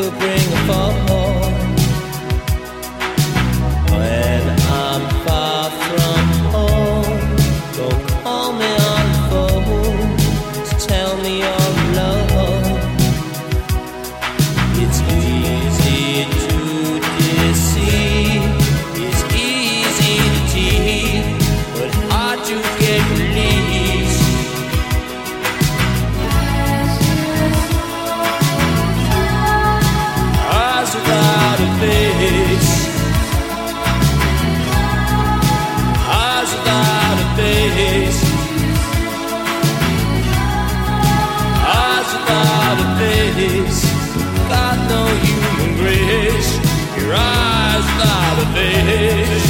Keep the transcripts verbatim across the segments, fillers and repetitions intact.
could bring a fall. When I'm far from home, don't call me on the phone to tell me you're alone. It's easy to deceive, it's easy to tease, but hard to get released. Eyes without a face, eyes without a face, eyes without a face. Got no human grace. Your eyes without a face.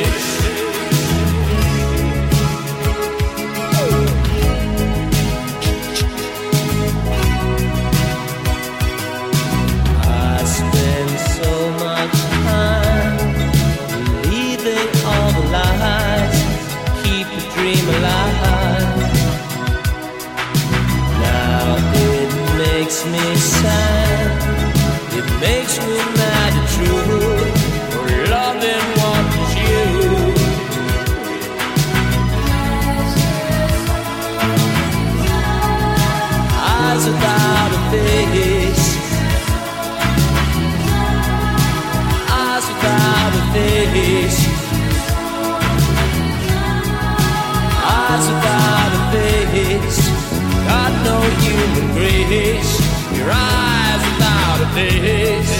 I spend so much time believing all the lies, keep the dream alive. Now it makes me sad, it makes me mad and true, for loving what is you. Eyes without a face, eyes without a face, eyes without a face. Got no human grace. Your eyes without a face.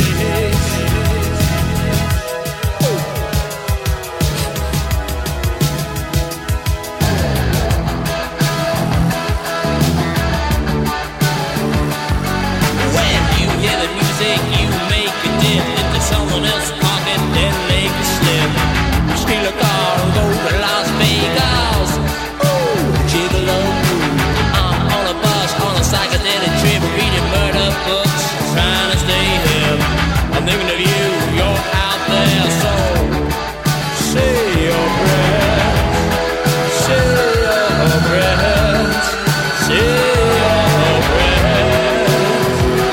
When you hear the music, you make a dip into someone else's pocket, then make a slip. Steal a car and go to Las Vegas. Ooh, gigolo. I'm on a bus, on a psychedelic trip, reading murder books, trying to stay hip. I'm thinking of you, you're out there, so say your prayers, say your prayers, say your prayers.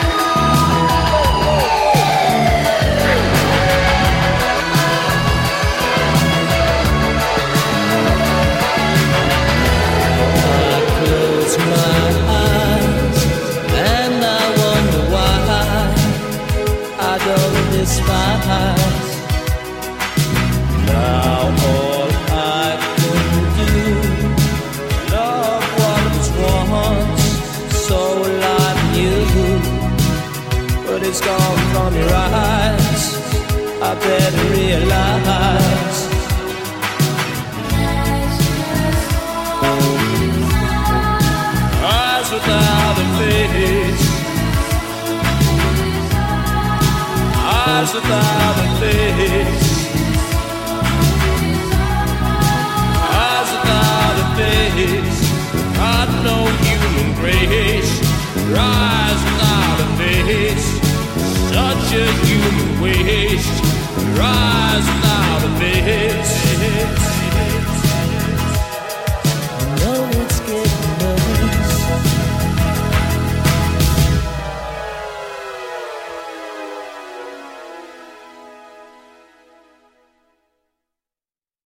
I close my eyes and I wonder why I don't despise. Now all I can do, love what was once so like you, but it's gone from your eyes. I better realize. Eyes without a face, eyes without a face, eyes without a face. Got no human grace. Your eyes without a face, such a human waste. Your eyes without a face.